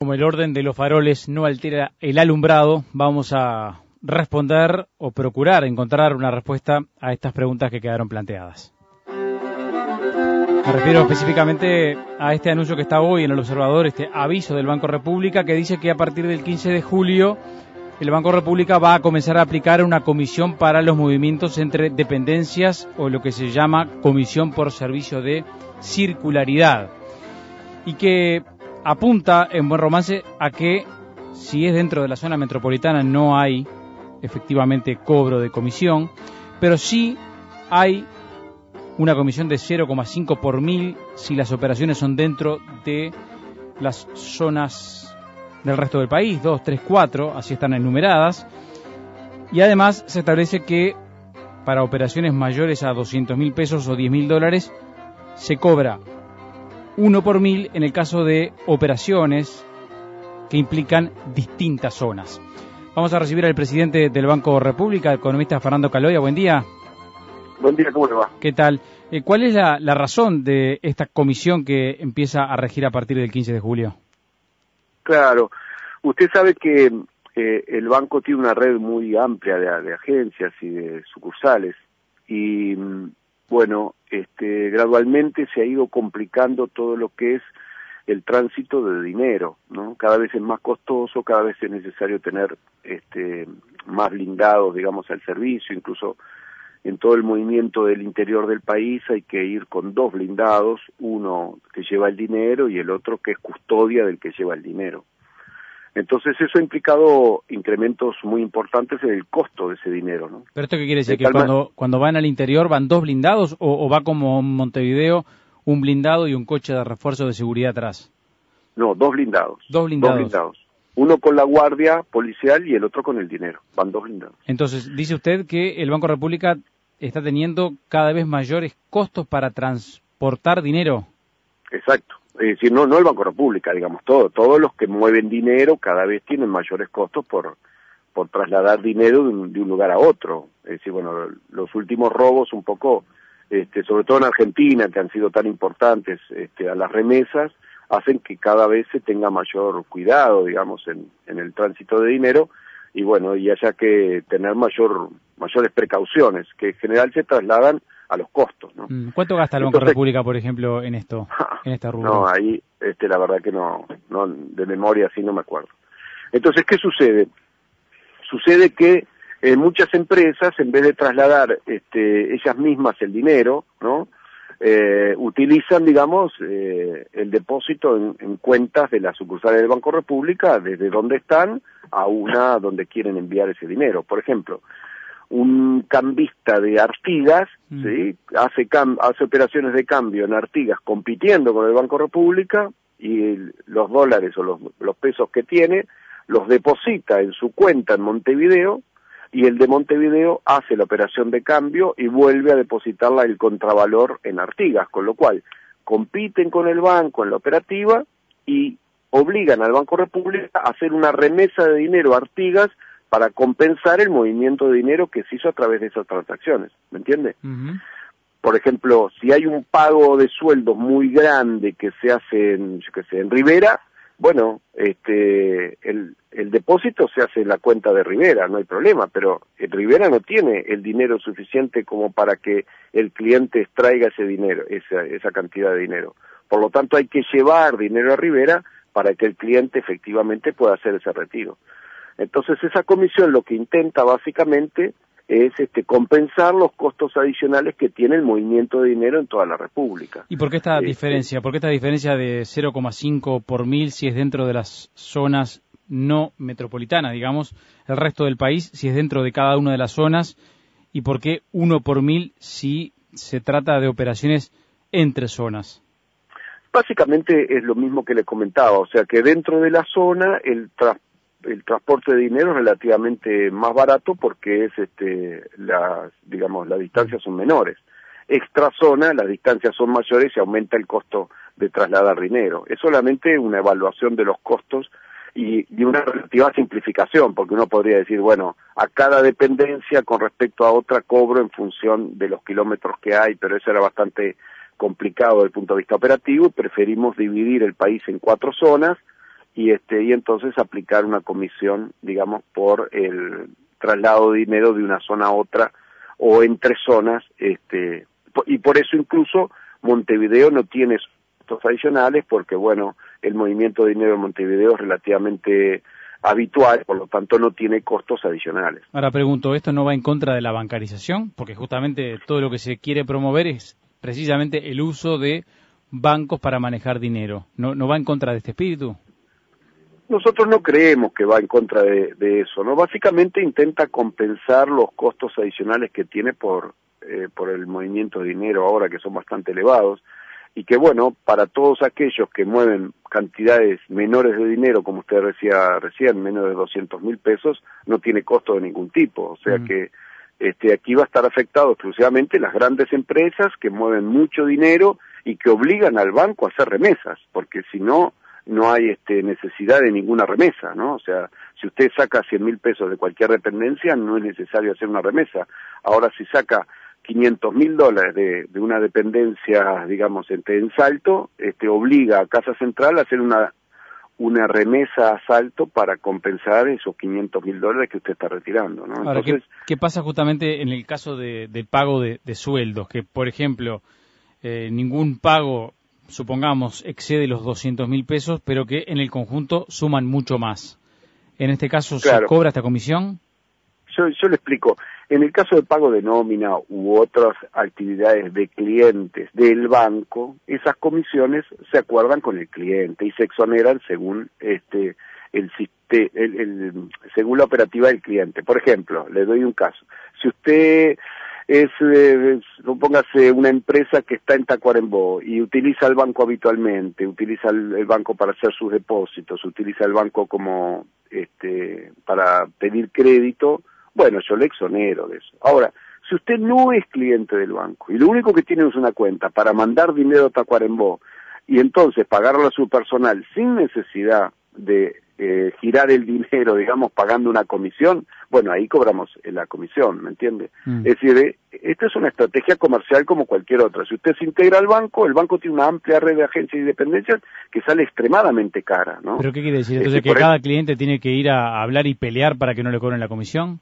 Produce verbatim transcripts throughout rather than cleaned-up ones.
como el orden de los faroles no altera el alumbrado, vamos a responder o procurar encontrar una respuesta a estas preguntas que quedaron planteadas. Me refiero específicamente a este anuncio que está hoy en el Observador, este aviso del Banco República que dice que a partir del quince de julio el Banco República va a comenzar a aplicar una comisión para los movimientos entre dependencias o lo que se llama comisión por servicio de circularidad y que apunta en buen romance a que si es dentro de la zona metropolitana no hay efectivamente cobro de comisión, pero sí hay una comisión de cero coma cinco por mil si las operaciones son dentro de las zonas del resto del país, dos, tres, cuatro, así están enumeradas. Y además se establece que para operaciones mayores a doscientos mil pesos o diez mil dólares se cobra uno por mil en el caso de operaciones que implican distintas zonas. Vamos a recibir al presidente del Banco República, el economista Fernando Caloia. Buen día. Buen día, ¿cómo le va? ¿Qué tal? Eh, ¿Cuál es la, la razón de esta comisión que empieza a regir a partir del quince de julio? Claro, usted sabe que eh, el banco tiene una red muy amplia de, de agencias y de sucursales y, bueno, este, gradualmente se ha ido complicando todo lo que es el tránsito de dinero, ¿no? Cada vez es más costoso, cada vez es necesario tener este, más blindados, digamos, al servicio, incluso en todo el movimiento del interior del país hay que ir con dos blindados, uno que lleva el dinero y el otro que es custodia del que lleva el dinero. Entonces eso ha implicado incrementos muy importantes en el costo de ese dinero, ¿no? ¿Pero esto qué quiere decir? ¿Que cuando, cuando van al interior van dos blindados o, o va como en Montevideo un blindado y un coche de refuerzo de seguridad atrás? No, dos blindados. Dos blindados. Dos blindados. Uno con la guardia policial y el otro con el dinero. Van dos blindados. Entonces, dice usted que el Banco República está teniendo cada vez mayores costos para transportar dinero. Exacto. Es decir, no, no el Banco República, digamos, todo, todos los que mueven dinero cada vez tienen mayores costos por, por trasladar dinero de un, de un lugar a otro. Es decir, bueno, los últimos robos un poco, este, sobre todo en Argentina, que han sido tan importantes este, a las remesas, hacen que cada vez se tenga mayor cuidado, digamos, en, en el tránsito de dinero, y bueno, y haya que tener mayor mayores precauciones, que en general se trasladan a los costos, ¿no? ¿Cuánto gasta el Banco Entonces, República, por ejemplo, en esto, en esta rubro? No, ahí, este, la verdad que no, no, de memoria así no me acuerdo. Entonces, ¿qué sucede? Sucede que eh, muchas empresas, en vez de trasladar este, ellas mismas el dinero, ¿no? Eh, utilizan, digamos, eh, el depósito en, en cuentas de las sucursales del Banco República, desde donde están a una donde quieren enviar ese dinero. Por ejemplo, un cambista de Artigas, mm. ¿sí? hace, cam hace operaciones de cambio en Artigas compitiendo con el Banco República y el, los dólares o los, los pesos que tiene los deposita en su cuenta en Montevideo y el de Montevideo hace la operación de cambio y vuelve a depositarla el contravalor en Artigas, con lo cual compiten con el banco en la operativa y obligan al Banco República a hacer una remesa de dinero a Artigas para compensar el movimiento de dinero que se hizo a través de esas transacciones, ¿me entiende? Uh-huh. Por ejemplo, si hay un pago de sueldos muy grande que se hace en, yo qué sé, en Rivera, bueno, este, el, el depósito se hace en la cuenta de Rivera, no hay problema, pero el Rivera no tiene el dinero suficiente como para que el cliente extraiga ese dinero, esa, esa cantidad de dinero. Por lo tanto, hay que llevar dinero a Rivera para que el cliente efectivamente pueda hacer ese retiro. Entonces, esa comisión lo que intenta básicamente es este, compensar los costos adicionales que tiene el movimiento de dinero en toda la República. ¿Y por qué esta este, diferencia? ¿Por qué esta diferencia de cero coma cinco por mil si es dentro de las zonas no metropolitanas, digamos, el resto del país, si es dentro de cada una de las zonas? ¿Y por qué uno por mil si se trata de operaciones entre zonas? Básicamente es lo mismo que le comentaba, o sea que dentro de la zona el transporte el transporte de dinero es relativamente más barato porque es este las digamos las distancias son menores. Extra zona las distancias son mayores y aumenta el costo de trasladar dinero. Es solamente una evaluación de los costos y, y una relativa simplificación, porque uno podría decir, bueno, a cada dependencia con respecto a otra cobro en función de los kilómetros que hay, pero eso era bastante complicado desde el punto de vista operativo. Preferimos dividir el país en cuatro zonas y este y entonces aplicar una comisión, digamos, por el traslado de dinero de una zona a otra o entre zonas, este y por eso incluso Montevideo no tiene costos adicionales, porque bueno, el movimiento de dinero en Montevideo es relativamente habitual, por lo tanto no tiene costos adicionales. Ahora pregunto, ¿esto no va en contra de la bancarización? Porque justamente todo lo que se quiere promover es precisamente el uso de bancos para manejar dinero. ¿No, no va en contra de este espíritu? Nosotros no creemos que va en contra de, de eso, ¿no? Básicamente intenta compensar los costos adicionales que tiene por, eh, por el movimiento de dinero ahora, que son bastante elevados, y que bueno, para todos aquellos que mueven cantidades menores de dinero, como usted decía recién, menos de doscientos mil pesos, no tiene costo de ningún tipo, o sea mm. que este, aquí va a estar afectado exclusivamente las grandes empresas que mueven mucho dinero y que obligan al banco a hacer remesas, porque si no, no hay este, necesidad de ninguna remesa, ¿no? O sea, si usted saca cien mil pesos de cualquier dependencia, no es necesario hacer una remesa. Ahora, si saca quinientos mil dólares de, de una dependencia, digamos, en, en Salto, este, obliga a Casa Central a hacer una una remesa a Salto para compensar esos quinientos mil dólares que usted está retirando, ¿no? Ahora, Entonces, ¿qué, ¿qué pasa justamente en el caso de, del pago de, de sueldos? Que, por ejemplo, eh, ningún pago, supongamos, excede los doscientos mil pesos, pero que en el conjunto suman mucho más. En este caso, claro, ¿se cobra esta comisión? Yo, yo le explico. En el caso de pago de nómina u otras actividades de clientes del banco, esas comisiones se acuerdan con el cliente y se exoneran según este el, el, el según la operativa del cliente. Por ejemplo, le doy un caso. Si usted es, eh, supóngase, una empresa que está en Tacuarembó y utiliza el banco habitualmente, utiliza el, el banco para hacer sus depósitos, utiliza el banco como este para pedir crédito, bueno, yo le exonero de eso. Ahora, si usted no es cliente del banco y lo único que tiene es una cuenta para mandar dinero a Tacuarembó y entonces pagarlo a su personal sin necesidad de eh, girar el dinero, digamos, pagando una comisión, bueno, ahí cobramos la comisión, ¿me entiende? Mm. Es decir, eh, esta es una estrategia comercial como cualquier otra. Si usted se integra al banco, el banco tiene una amplia red de agencias y dependencias que sale extremadamente cara, ¿no? ¿Pero qué quiere decir? Entonces, este, ¿que cada el... cliente tiene que ir a hablar y pelear para que no le cobren la comisión?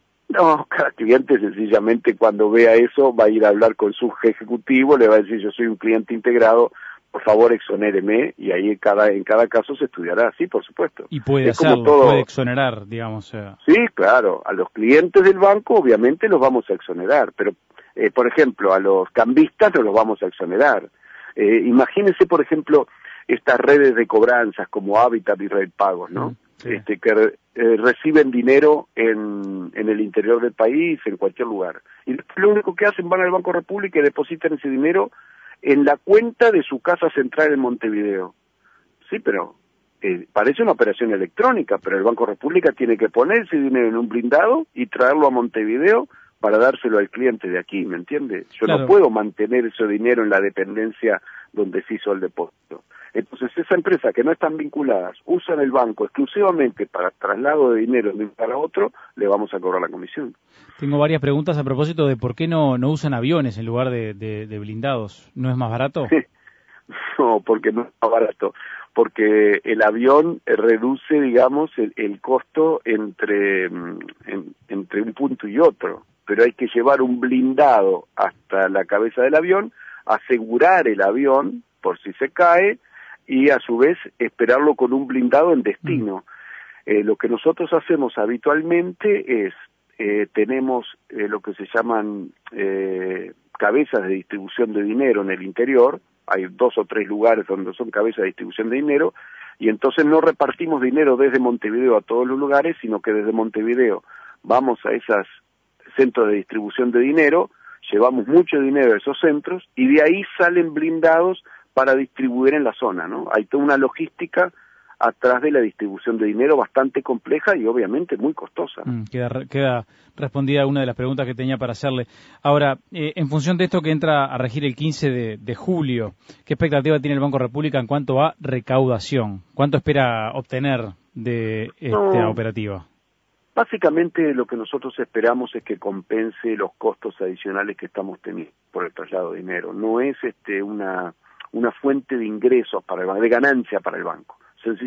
No, cada cliente sencillamente cuando vea eso va a ir a hablar con su ejecutivo, le va a decir yo soy un cliente integrado, por favor exonéreme, y ahí en cada, en cada caso se estudiará, sí, por supuesto. Y puede es hacerlo, todo... puede exonerar, digamos. Eh... Sí, claro, a los clientes del banco obviamente los vamos a exonerar, pero eh, por ejemplo a los cambistas no los vamos a exonerar. Eh, imagínense por ejemplo estas redes de cobranzas como Habitat y Red Pagos, ¿no? Mm. Sí. Este, que eh, reciben dinero en, en el interior del país, en cualquier lugar. Y lo único que hacen, van al Banco República y depositan ese dinero en la cuenta de su casa central en Montevideo. Sí, pero eh, parece una operación electrónica, pero el Banco República tiene que poner ese dinero en un blindado y traerlo a Montevideo para dárselo al cliente de aquí, ¿me entiende? Yo claro. no puedo mantener ese dinero en la dependencia donde se hizo el depósito. Entonces, esa empresa que no están vinculadas, usan el banco exclusivamente para traslado de dinero de un para otro, le vamos a cobrar la comisión. Tengo varias preguntas a propósito de por qué no, no usan aviones en lugar de, de, de blindados. ¿No es más barato? No, porque no es más barato. Porque el avión reduce, digamos, el, el costo entre, en, entre un punto y otro. Pero hay que llevar un blindado hasta la cabeza del avión, asegurar el avión por si se cae, y a su vez esperarlo con un blindado en destino. Mm. Eh, lo que nosotros hacemos habitualmente es, eh, tenemos eh, lo que se llaman eh, cabezas de distribución de dinero en el interior, hay dos o tres lugares donde son cabezas de distribución de dinero, y entonces no repartimos dinero desde Montevideo a todos los lugares, sino que desde Montevideo vamos a esos centros de distribución de dinero, llevamos mucho dinero a esos centros, y de ahí salen blindados para distribuir en la zona, ¿no? Hay toda una logística atrás de la distribución de dinero bastante compleja y obviamente muy costosa. Mm, queda, queda respondida una de las preguntas que tenía para hacerle. Ahora, eh, en función de esto que entra a regir el quince de, de julio, ¿qué expectativa tiene el Banco República en cuanto a recaudación? ¿Cuánto espera obtener de esta no, operativa? Básicamente lo que nosotros esperamos es que compense los costos adicionales que estamos teniendo por el traslado de dinero. No es este una... una fuente de ingresos para el banco, de ganancia para el banco. Sencillamente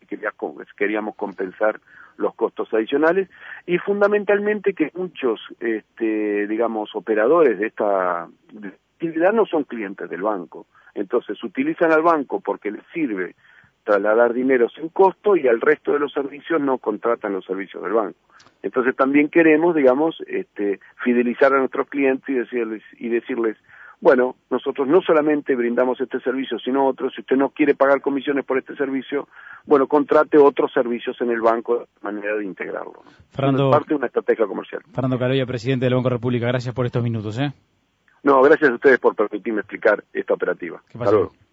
queríamos compensar los costos adicionales, y fundamentalmente que muchos, este, digamos, operadores de esta actividad no son clientes del banco. Entonces utilizan al banco porque les sirve trasladar dinero sin costo, y al resto de los servicios no contratan los servicios del banco. Entonces también queremos, digamos, este, fidelizar a nuestros clientes y decirles, y decirles, bueno, nosotros no solamente brindamos este servicio, sino otros. Si usted no quiere pagar comisiones por este servicio, bueno, contrate otros servicios en el banco de manera de integrarlo. Fernando, es parte de una estrategia comercial. Fernando Carolla, presidente del Banco República, gracias por estos minutos, ¿eh? No, gracias a ustedes por permitirme explicar esta operativa. Hasta luego.